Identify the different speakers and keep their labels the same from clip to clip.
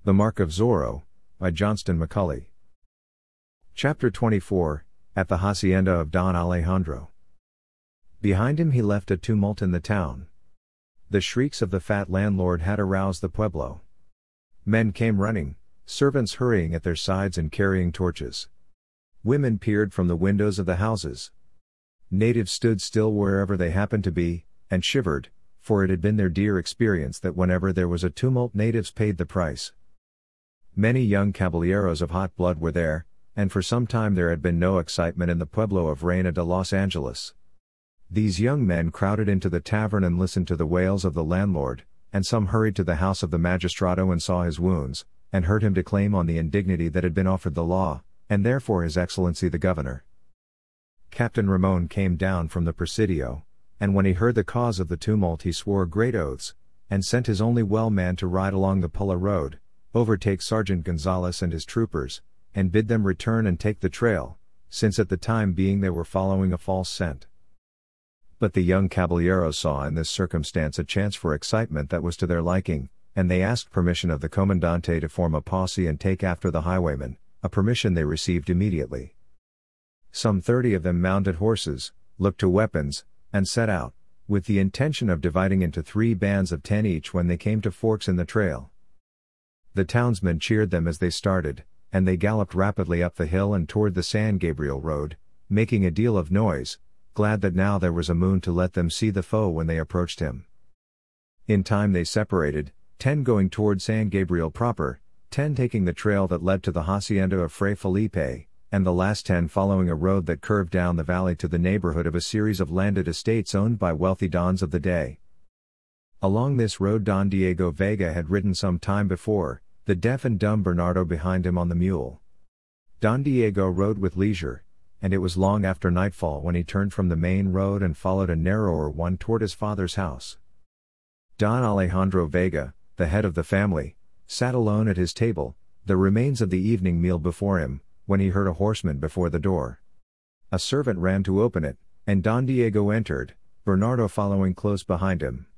Speaker 1: The Mark of Zorro, by Johnston McCulley. Chapter 24, At the Hacienda of Don Alejandro. Behind him he left a tumult in the town. The shrieks of the fat landlord had aroused the pueblo. Men came running, servants hurrying at their sides and carrying torches. Women peered from the windows of the houses. Natives stood still wherever they happened to be, and shivered, for it had been their dear experience that whenever there was a tumult natives paid the price. Many young caballeros of hot blood were there, and for some time there had been no excitement in the pueblo of Reina de Los Angeles. These young men crowded into the tavern and listened to the wails of the landlord, and some hurried to the house of the magistrado and saw his wounds, and heard him declaim on the indignity that had been offered the law, and therefore His Excellency the Governor. Captain Ramon came down from the Presidio, and when he heard the cause of the tumult he swore great oaths, and sent his only well man to ride along the Pulla road, overtake Sergeant Gonzales and his troopers, and bid them return and take the trail, since at the time being they were following a false scent. But the young caballeros saw in this circumstance a chance for excitement that was to their liking, and they asked permission of the Comandante to form a posse and take after the highwaymen, a permission they received immediately. Some 30 of them mounted horses, looked to weapons, and set out, with the intention of dividing into 3 bands of 10 each when they came to forks in the trail. The townsmen cheered them as they started, and they galloped rapidly up the hill and toward the San Gabriel road, making a deal of noise, glad that now there was a moon to let them see the foe when they approached him. In time they separated, 10 going toward San Gabriel proper, 10 taking the trail that led to the hacienda of Fray Felipe, and the last 10 following a road that curved down the valley to the neighborhood of a series of landed estates owned by wealthy dons of the day. Along this road Don Diego Vega had ridden some time before, the deaf and dumb Bernardo behind him on the mule. Don Diego rode with leisure, and it was long after nightfall when he turned from the main road and followed a narrower one toward his father's house. Don Alejandro Vega, the head of the family, sat alone at his table, the remains of the evening meal before him, when he heard a horseman before the door. A servant ran to open it, and Don Diego entered, Bernardo following close behind him.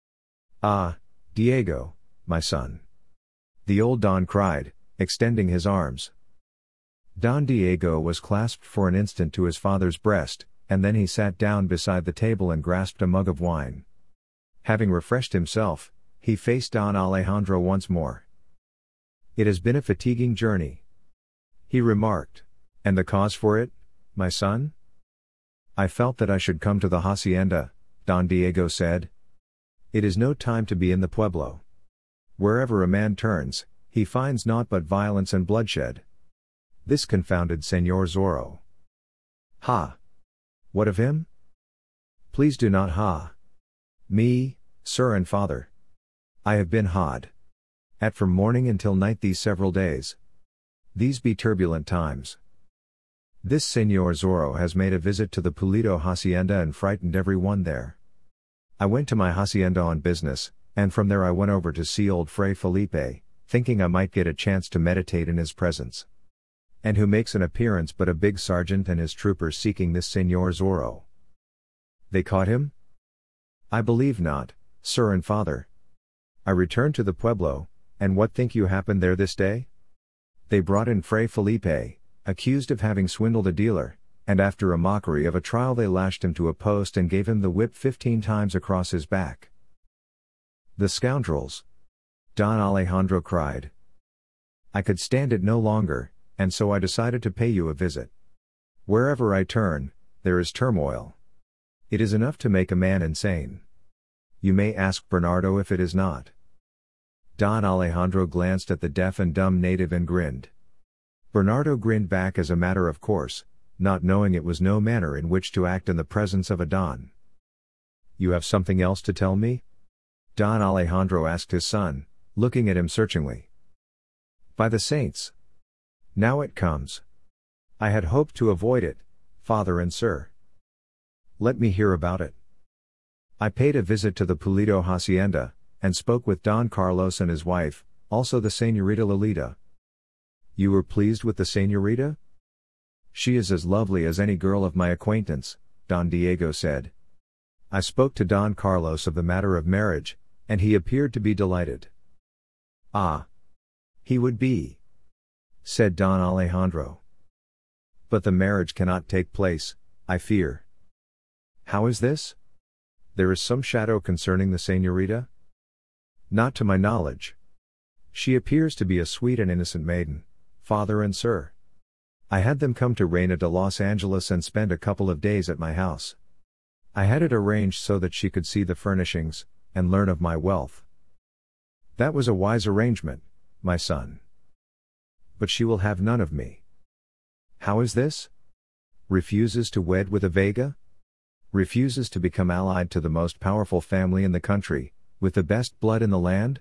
Speaker 1: "Ah, Diego, my son!" the old Don cried, extending his arms. Don Diego was clasped for an instant to his father's breast, and then he sat down beside the table and grasped a mug of wine. Having refreshed himself, he faced Don Alejandro once more. "It has been a fatiguing journey," he remarked. "And the cause for it, my son?" "I felt that I should come to the hacienda," Don Diego said. "It is no time to be in the pueblo. Wherever a man turns, he finds naught but violence and bloodshed. This confounded Señor Zorro." "Ha! What of him?" "Please do not ha! Me, sir and father. I have been had at from morning until night these several days. These be turbulent times. This Señor Zorro has made a visit to the Pulido hacienda and frightened every one there. I went to my hacienda on business, and from there I went over to see old Fray Felipe, thinking I might get a chance to meditate in his presence. And who makes an appearance but a big sergeant and his troopers seeking this Señor Zorro." "They caught him?" "I believe not, sir and father. I returned to the pueblo, and what think you happened there this day? They brought in Fray Felipe, accused of having swindled a dealer, and after a mockery of a trial they lashed him to a post and gave him the whip 15 times across his back." "The scoundrels!" Don Alejandro cried. "I could stand it no longer, and so I decided to pay you a visit. Wherever I turn, there is turmoil. It is enough to make a man insane. You may ask Bernardo if it is not." Don Alejandro glanced at the deaf and dumb native and grinned. Bernardo grinned back as a matter of course, not knowing it was no manner in which to act in the presence of a Don. "You have something else to tell me?" Don Alejandro asked his son, looking at him searchingly. "By the saints! Now it comes. I had hoped to avoid it, father and sir." "Let me hear about it." "I paid a visit to the Pulido hacienda, and spoke with Don Carlos and his wife, also the Señorita Lolita." "You were pleased with the Señorita?" "She is as lovely as any girl of my acquaintance," Don Diego said. "I spoke to Don Carlos of the matter of marriage, and he appeared to be delighted." "Ah! He would be, said Don Alejandro. But the marriage cannot take place, I fear. How is this? There is some shadow concerning the señorita? Not to my knowledge. She appears to be a sweet and innocent maiden, father and sir. I had them come to Reina de Los Angeles and spend a couple of days at my house. I had it arranged so that she could see the furnishings, and learn of my wealth. That was a wise arrangement, my son. But she will have none of me. How is this? Refuses to wed with a Vega? Refuses to become allied to the most powerful family in the country, with the best blood in the land?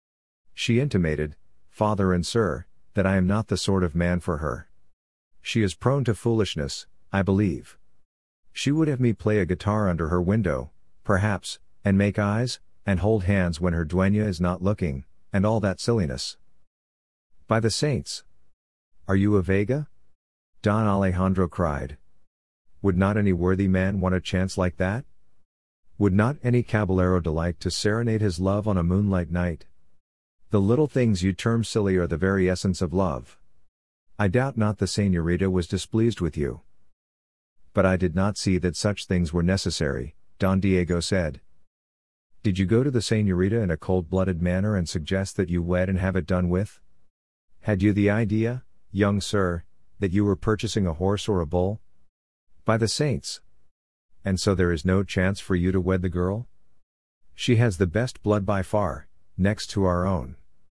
Speaker 1: She intimated, father and sir, that I am not the sort of man for her. She is prone to foolishness, I believe. She would have me play a guitar under her window, perhaps, and make eyes, and hold hands when her dueña is not looking, and all that silliness. By the saints! Are you a Vega? Don Alejandro cried. Would not any worthy man want a chance like that? Would not any caballero delight to serenade his love on a moonlight night? The little things you term silly are the very essence of love. I doubt not the señorita was displeased with you. But I did not see that such things were necessary, Don Diego said. Did you go to the señorita in a cold-blooded manner and suggest that you wed and have it done with? Had you the idea, young sir, that you were purchasing a horse or a bull? By the saints! And so there is no chance for you to wed the girl? She has the best blood by far, next to our own.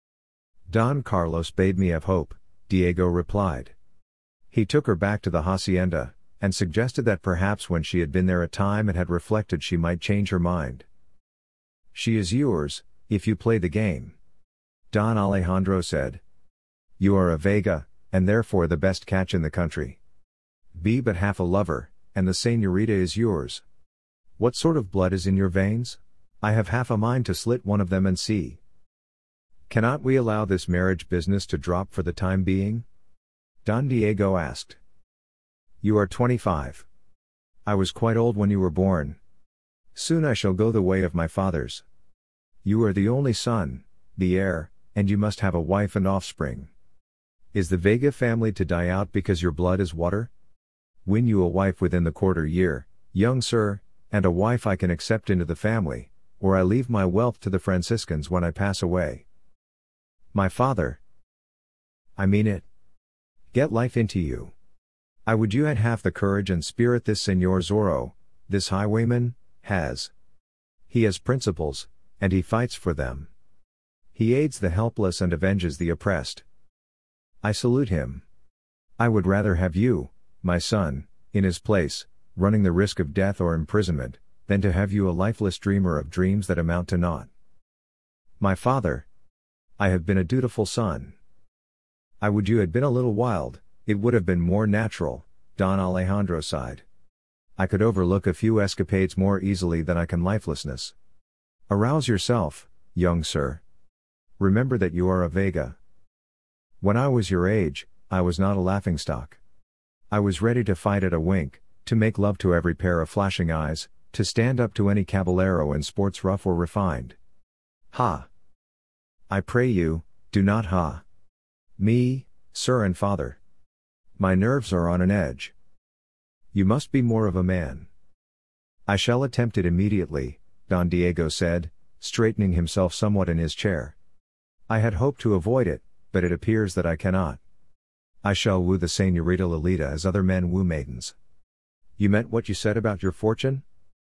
Speaker 1: Don Carlos bade me have hope, Diego replied. He took her back to the hacienda, and suggested that perhaps when she had been there a time and had reflected she might change her mind. She is yours, if you play the game. Don Alejandro said. You are a Vega, and therefore the best catch in the country. Be but half a lover, and the señorita is yours. What sort of blood is in your veins? I have half a mind to slit one of them and see. Cannot we allow this marriage business to drop for the time being? Don Diego asked. You are 25. I was quite old when you were born. Soon I shall go the way of my fathers. You are the only son, the heir, and you must have a wife and offspring. Is the Vega family to die out because your blood is water? Win you a wife within the quarter year, young sir, and a wife I can accept into the family, or I leave my wealth to the Franciscans when I pass away. My father. I mean it. Get life into you. I would you had half the courage and spirit this Señor Zorro, this highwayman, has. He has principles, and he fights for them. He aids the helpless and avenges the oppressed. I salute him. I would rather have you, my son, in his place, running the risk of death or imprisonment, than to have you a lifeless dreamer of dreams that amount to naught. My father. I have been a dutiful son. I would you had been a little wild, it would have been more natural, Don Alejandro sighed. I could overlook a few escapades more easily than I can lifelessness. Arouse yourself, young sir. Remember that you are a Vega. When I was your age, I was not a laughingstock. I was ready to fight at a wink, to make love to every pair of flashing eyes, to stand up to any caballero in sports rough or refined. Ha! I pray you, do not ha! Me, sir and father. My nerves are on an edge. You must be more of a man. I shall attempt it immediately, Don Diego said, straightening himself somewhat in his chair. I had hoped to avoid it, but it appears that I cannot. I shall woo the señorita Lolita as other men woo maidens. You meant what you said about your fortune?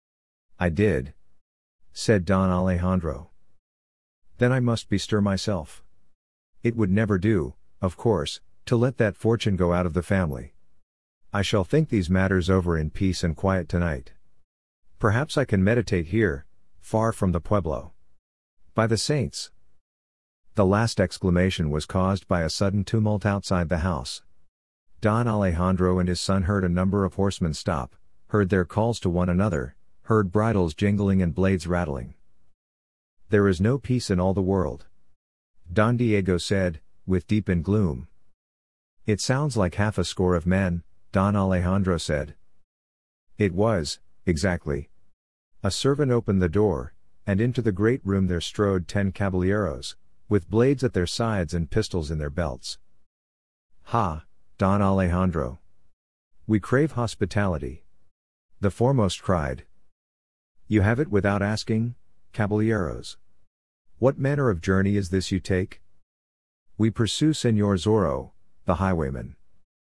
Speaker 1: I did, said Don Alejandro. Then I must bestir myself. It would never do, of course, to let that fortune go out of the family. I shall think these matters over in peace and quiet tonight. Perhaps I can meditate here, far from the pueblo. By the saints! The last exclamation was caused by a sudden tumult outside the house. Don Alejandro and his son heard a number of horsemen stop, heard their calls to one another, heard bridles jingling and blades rattling. There is no peace in all the world, Don Diego said, with deep in gloom. It sounds like half a score of men, Don Alejandro said. It was, exactly. A servant opened the door, and into the great room there strode 10 caballeros, with blades at their sides and pistols in their belts. Ha, Don Alejandro! We crave hospitality. The foremost cried. You have it without asking, caballeros. What manner of journey is this you take? We pursue Señor Zorro, the highwayman.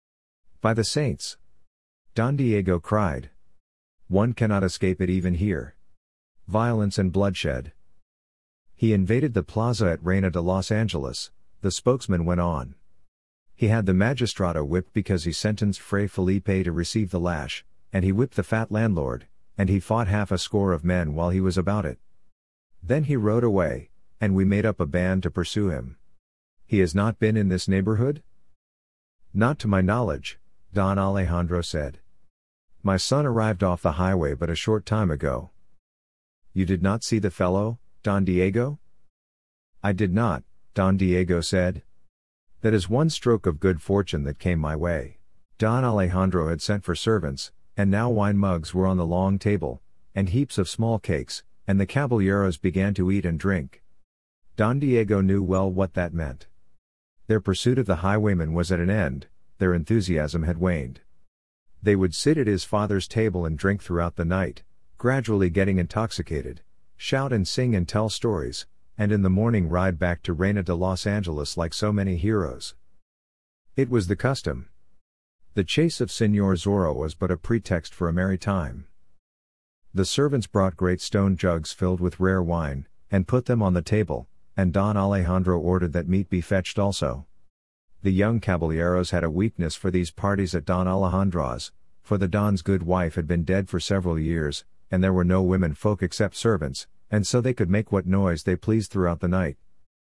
Speaker 1: By the saints! Don Diego cried. One cannot escape it even here. Violence and bloodshed. He invaded the plaza at Reina de Los Angeles, the spokesman went on. He had the magistrado whipped because he sentenced Fray Felipe to receive the lash, and he whipped the fat landlord, and he fought half a score of men while he was about it. Then he rode away, and we made up a band to pursue him. He has not been in this neighborhood? Not to my knowledge, Don Alejandro said. My son arrived off the highway but a short time ago. You did not see the fellow, Don Diego? I did not, Don Diego said. That is one stroke of good fortune that came my way. Don Alejandro had sent for servants, and now wine mugs were on the long table, and heaps of small cakes, and the caballeros began to eat and drink. Don Diego knew well what that meant. Their pursuit of the highwayman was at an end, their enthusiasm had waned. They would sit at his father's table and drink throughout the night, gradually getting intoxicated, shout and sing and tell stories, and in the morning ride back to Reina de Los Angeles like so many heroes. It was the custom. The chase of Señor Zorro was but a pretext for a merry time. The servants brought great stone jugs filled with rare wine, and put them on the table, and Don Alejandro ordered that meat be fetched also. The young caballeros had a weakness for these parties at Don Alejandro's, for the Don's good wife had been dead for several years, and there were no women folk except servants, and so they could make what noise they pleased throughout the night.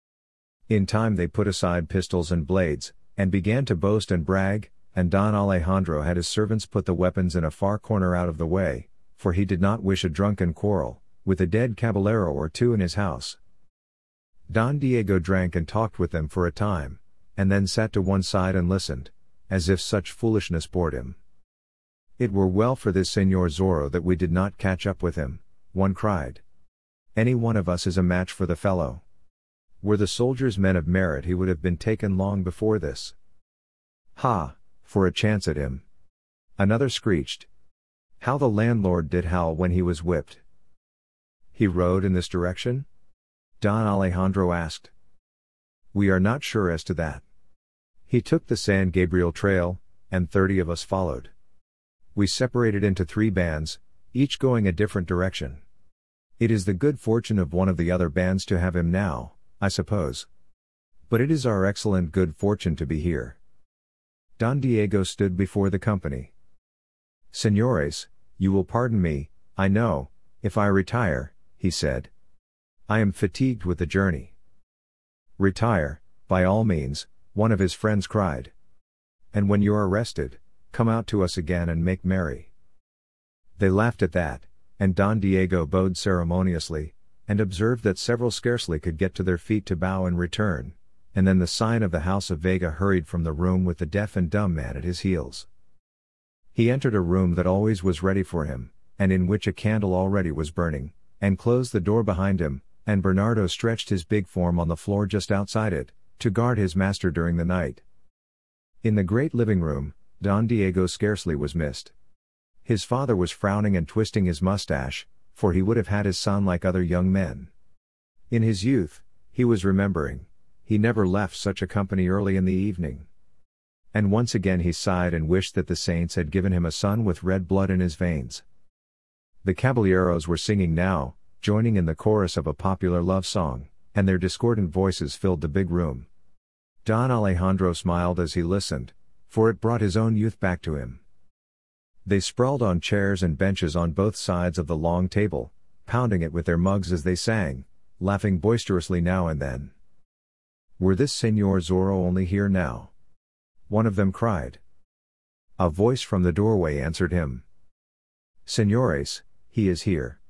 Speaker 1: In time they put aside pistols and blades, and began to boast and brag, and Don Alejandro had his servants put the weapons in a far corner out of the way, for he did not wish a drunken quarrel, with a dead caballero or two in his house. Don Diego drank and talked with them for a time, and then sat to one side and listened, as if such foolishness bored him. It were well for this Señor Zorro that we did not catch up with him, one cried. Any one of us is a match for the fellow. Were the soldiers men of merit he would have been taken long before this. Ha, for a chance at him. Another screeched. How the landlord did howl when he was whipped. He rode in this direction? Don Alejandro asked. We are not sure as to that. He took the San Gabriel trail, and 30 of us followed. We separated into 3 bands, each going a different direction. It is the good fortune of one of the other bands to have him now, I suppose. But it is our excellent good fortune to be here. Don Diego stood before the company. Señores, you will pardon me, I know, if I retire, he said. I am fatigued with the journey. Retire, by all means, one of his friends cried. And when you are rested, come out to us again and make merry. They laughed at that, and Don Diego bowed ceremoniously, and observed that several scarcely could get to their feet to bow in return, and then the sign of the House of Vega hurried from the room with the deaf and dumb man at his heels. He entered a room that always was ready for him, and in which a candle already was burning, and closed the door behind him, and Bernardo stretched his big form on the floor just outside it, to guard his master during the night. In the great living room, Don Diego scarcely was missed. His father was frowning and twisting his mustache, for he would have had his son like other young men. In his youth, he was remembering, he never left such a company early in the evening. And once again he sighed and wished that the saints had given him a son with red blood in his veins. The caballeros were singing now, joining in the chorus of a popular love song, and their discordant voices filled the big room. Don Alejandro smiled as he listened, for it brought his own youth back to him. They sprawled on chairs and benches on both sides of the long table, pounding it with their mugs as they sang, laughing boisterously now and then. Were this Señor Zorro only here now? One of them cried. A voice from the doorway answered him. Señores, he is here.